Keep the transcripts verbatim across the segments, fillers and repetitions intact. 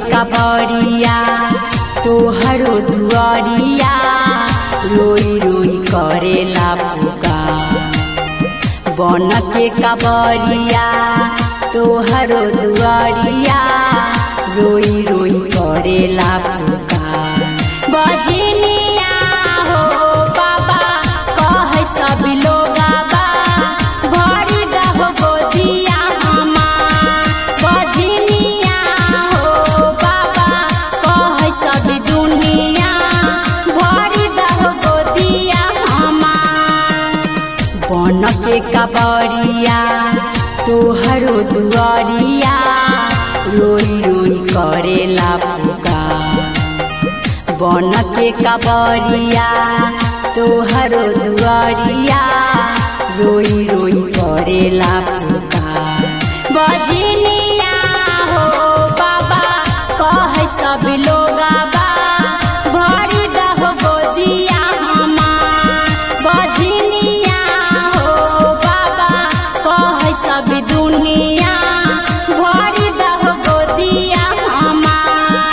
कबरिया तोहरो दुआरिया रोई रोई करेला पुकार। बन के कबरिया तोहरो दुआरिया रोई रोई करेला पुकार। बजनिया हो बाबा कह सब लोगबा भरी दहो गोदिया हमार। बजनिया हो बाबा कह सब दुनिया भरी दहो गोदिया हमार। बन के कबरिया तोहरो दुआरिया रोई रोई करेला पुकार। बन के कबरिया तोहरो दुआरिया रोई रोई करेला पुकार। बजनिया हो बाबा कह सब लोगबा भरी दहो गोदिया हमार। बजनिया हो बाबा कह सब दुनिया भरी दहो गोदिया हमार।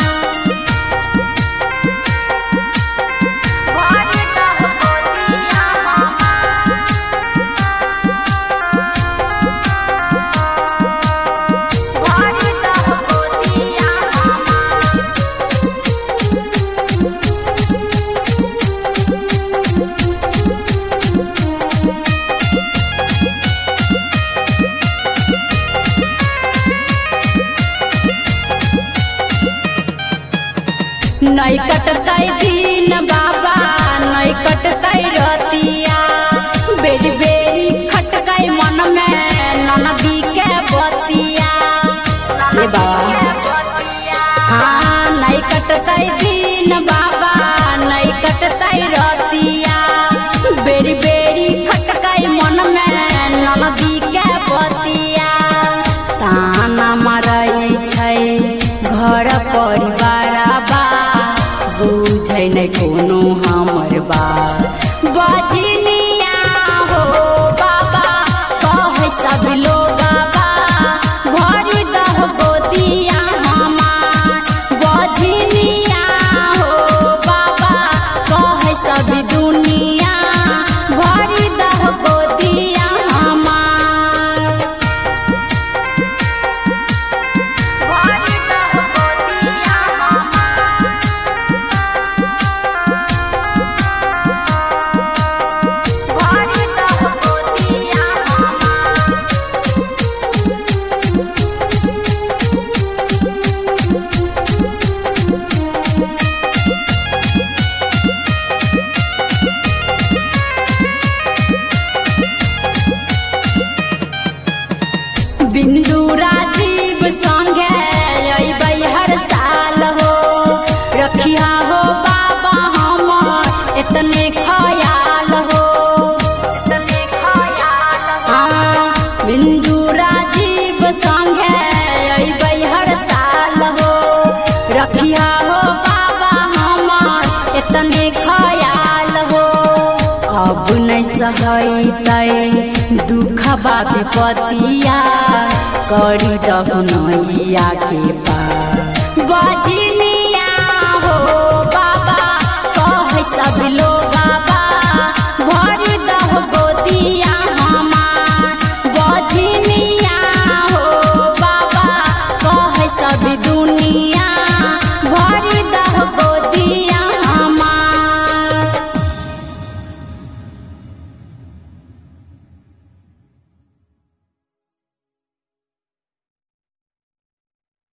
भरी दहो गोदिया हमार। भरी दहो गोदिया हमार। नहीं कटतै दिन बाबा नहीं कटतै रतिया। बेरी बेरी खटकै मन में ननदी के बतिया। हे बाबा हाँ नहीं कटतै दिन बाबा नहीं कटतै रतिया। बेरी बेरी खटकै मन में ननदी के बतिया। ताना मारै छै घर परिवार बा बुझै नहीं कोनो हमर बात। बजनिया हो बाबा कह सब लोगबा भरी दहो गोदिया हमार। बजनिया हो बाबा कह सब दुनिया भरी दहो गोदिया हमार। भरी दहो गोदिया हमार। भरी दहो गोदिया हमार। बिंदु राजीव संगे अइबै हर साल हो। रखिया हो बाबा हमर इतने ख्याल हो। इतने ख्याल हाँ बिंदु राजीव संगे अइबै हर साल हो। रखिया हो बाबा हमर इतने ख्याल हो। अब नहीं सहैतै दुखबा विपतिया करी दहु नैया के पार।